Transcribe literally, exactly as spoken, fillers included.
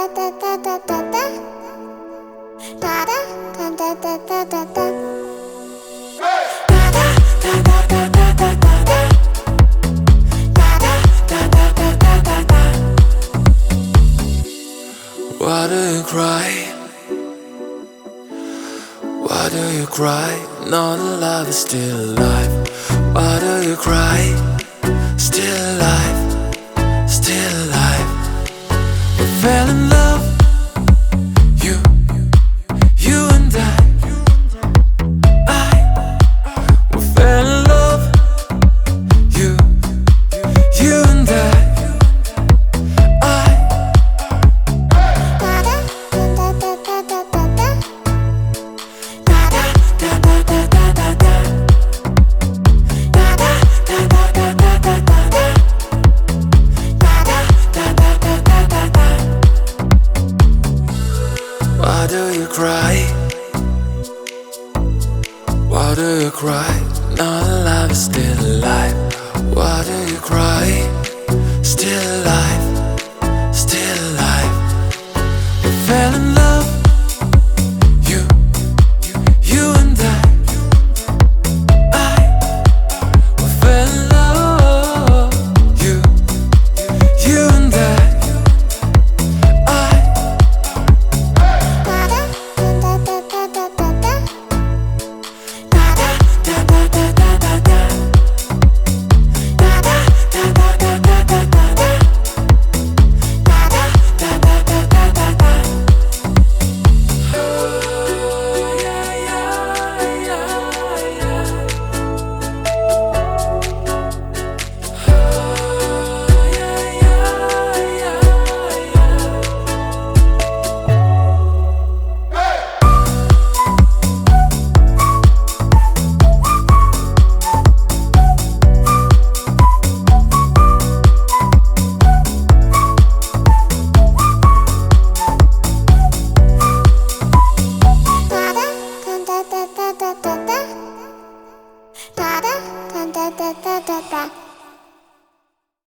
Why do you cry? Why do you cry? Know the love is still alive. Why do you cry? Still alive, still alive. We fell in love, you, you and I. I, we fell in love, you, you and I. Why do you cry? Why do you cry?